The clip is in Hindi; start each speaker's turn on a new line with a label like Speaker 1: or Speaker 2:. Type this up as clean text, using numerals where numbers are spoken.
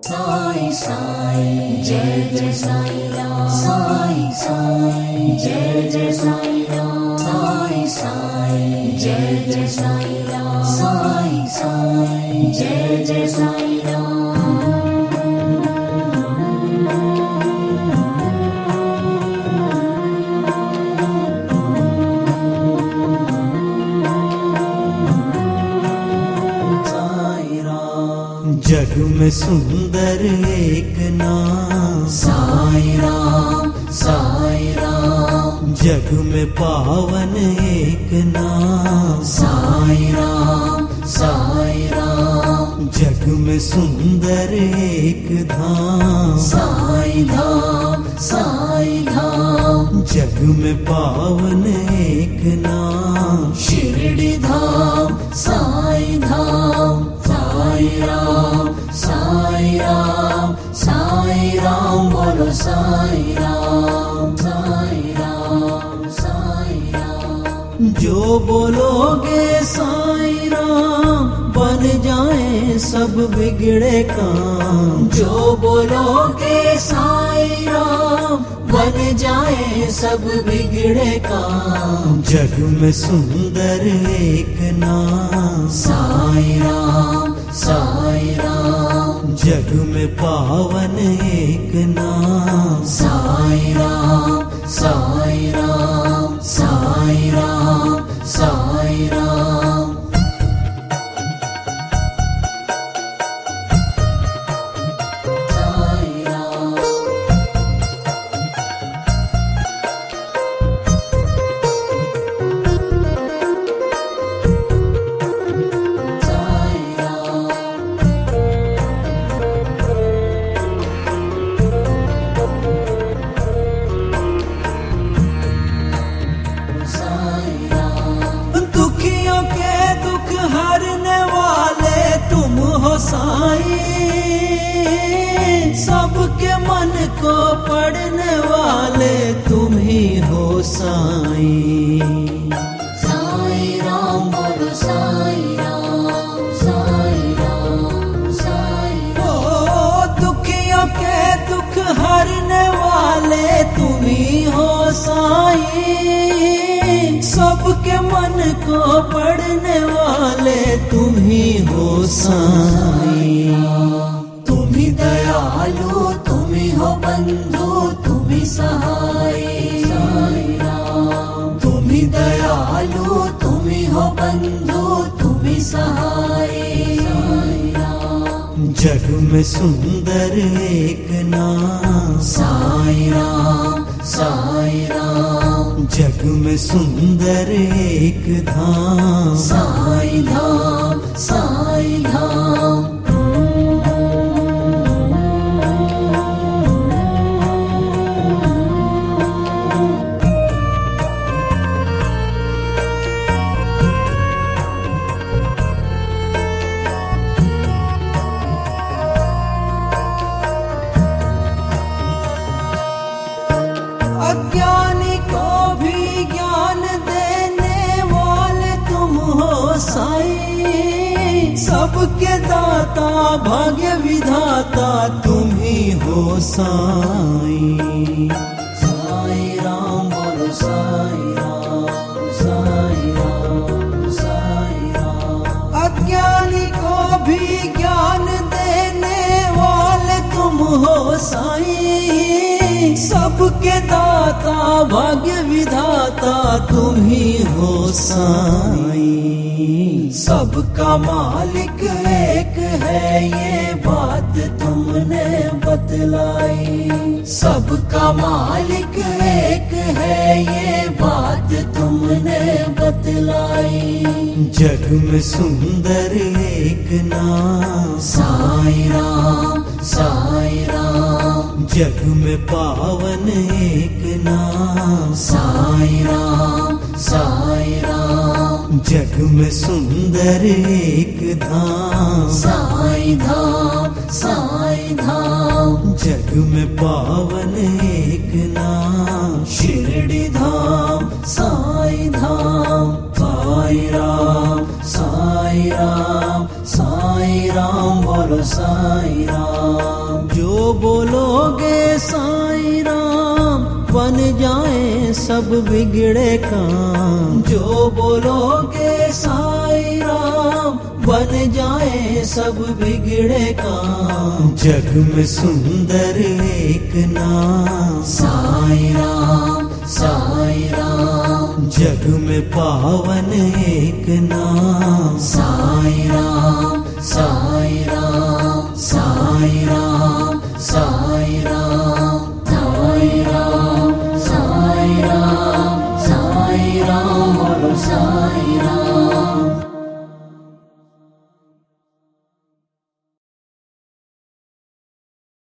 Speaker 1: साई साई जय जय साई राम। साई साई जय जय साई राम। साई साई जय जय साई राम। साई साई जय जय साई राम।
Speaker 2: जग में सुंदर एक नाम
Speaker 1: साई राम। साई राम
Speaker 2: जग में पावन एक नाम
Speaker 1: साई राम। साई राम
Speaker 2: जग में सुंदर एक धाम
Speaker 1: साई धाम। साई धाम
Speaker 2: जग में पावन एक नाम
Speaker 1: शिरडी धाम। साई धाम साई राम। साई राम साई राम बोलो साई राम। साई राम साई राम
Speaker 2: जो बोलोगे साई राम बन जाए सब बिगड़े काम।
Speaker 1: जो बोलोगे साई राम बन जाए सब बिगड़े काम।
Speaker 2: जग में सुंदर एक नाम
Speaker 1: साई राम। साई राम
Speaker 2: जग में पावन एक नाम
Speaker 1: साई राम। साई राम साई राम साई राम साई राम साई राम साई राम
Speaker 2: दुखियों के दुख हरने वाले तुम हो साई। सबके मन को पढ़ने वाले तुम ही हो साई।
Speaker 1: साई राम बोलो साई राम। साई राम साई
Speaker 2: ओ दुखियों के दुख हरने वाले तुम ही हो साई। सबके मन को पढ़ने वाले तुम ही हो साई।
Speaker 1: तुम ही दयालु तुम ही हो बंधु तुम ही सहाय। साई राम तुम ही दयालु तुम ही हो बंधु तुम ही सहाय। साई राम
Speaker 2: जग में सुंदर एक नाम
Speaker 1: साई राम। साई राम
Speaker 2: जग में सुंदर एक धाम
Speaker 1: साई धाम। साई धाम
Speaker 2: अज्ञानी को भी ज्ञान देने वाले तुम हो साई। सबके दाता भाग्य विधाता तुम ही हो साई।
Speaker 1: साई राम बोलो साई राम। साई राम साई राम
Speaker 2: अज्ञानी को भी ज्ञान देने वाले तुम हो साई। सबके दाता भाग्य विधाता तुम ही हो साई। सबका मालिक एक है ये बात तुमने बतलाई।
Speaker 1: सबका मालिक एक है ये बात तुमने बतलाई।
Speaker 2: जग में सुंदर एक नाम
Speaker 1: साई राम। साई राम
Speaker 2: जग में पावन एक नाम
Speaker 1: साई राम। साई राम
Speaker 2: जग में सुंदर एक धाम
Speaker 1: साई धाम। साई धाम
Speaker 2: जग में पावन एक नाम
Speaker 1: शिरडी धाम। साई धाम साई राम। साई राम साई राम बोलो बोलो साईं राम।
Speaker 2: जो बोलोगे साईं राम बन जाए सब बिगड़े काम।
Speaker 1: जो बोलोगे साईं राम बन जाए सब बिगड़े काम।
Speaker 2: जग में सुंदर एक नाम
Speaker 1: साईं राम साईं राम।
Speaker 2: जग में पावन एक नाम
Speaker 1: साईं राम साईं राम साईं राम साईं राम।